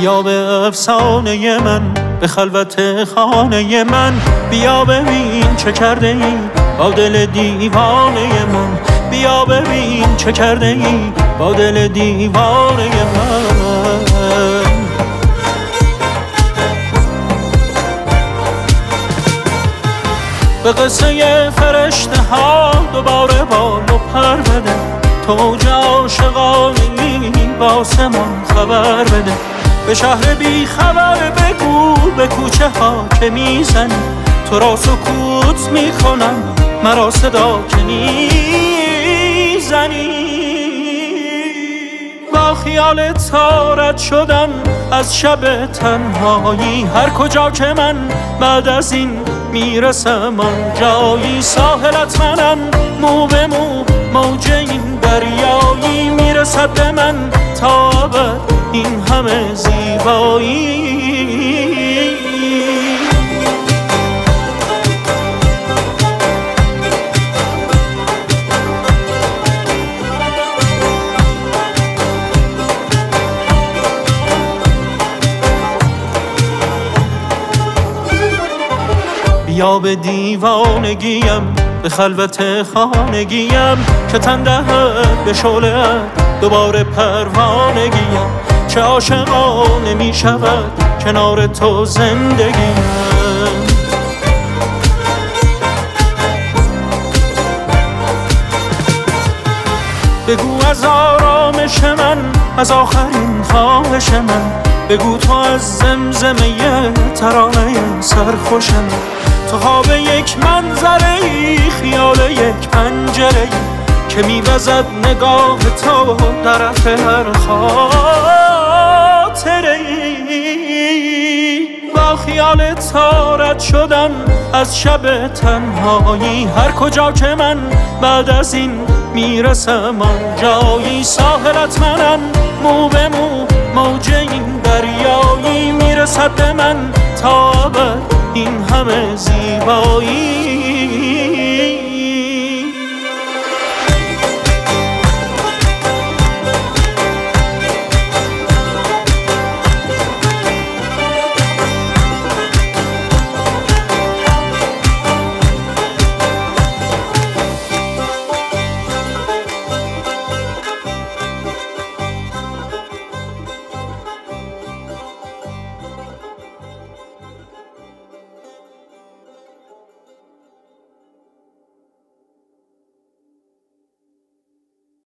بیا به افسانه من، به خلوت خانه من. بیا ببین چه کرده ای با دل دیوانه من. بیا ببین چه کرده ای با دل دیوانه من. به قصه فرشته ها دوباره بال و پر بده. توج عاشقانه‌ای با آسمان خبر بده. به شهر بی خبر بگو به کوچه ها که میزنی. تو را سکوت میکنم مرا صدا که میزنی. با خیال تارت شدم از شب تنهایی. هر کجا که من بعد از این میرسم آنجایی. ساحلت منم مو به مو موج این دریایی. میرسد به من تا ابد این همه زیبایی. بیا به دیوانگیم، به خلوت خانگیم که تن دهد به شعله‌ات دوباره پروانگیم. چه عاشقانه می شود کنار تو زندگیم. بگو از آرامش من، از آخرین خواهش من. بگو تو از زمزمه ترانه سرخوش من. تو خواب یک منظره ای، خیال یک پنجره ای که میوزد نگاه تو در رفت هر خاطره ای. با خیال تارت شدم از شب تنهایی. هر کجا که من بعد از این میرسم آنجایی. ساحلت منم مو به مو موج این دریایی. میرسد به من تا ابد این همه زیبایی.